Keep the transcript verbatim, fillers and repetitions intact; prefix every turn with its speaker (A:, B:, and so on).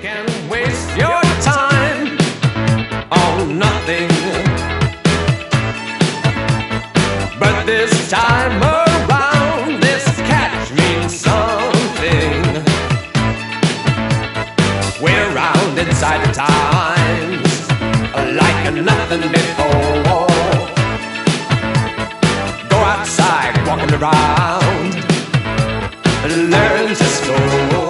A: can waste your time on nothing, but this time around, this catch means something. We're round inside the times like nothing before. Go outside, walking around, learn to score.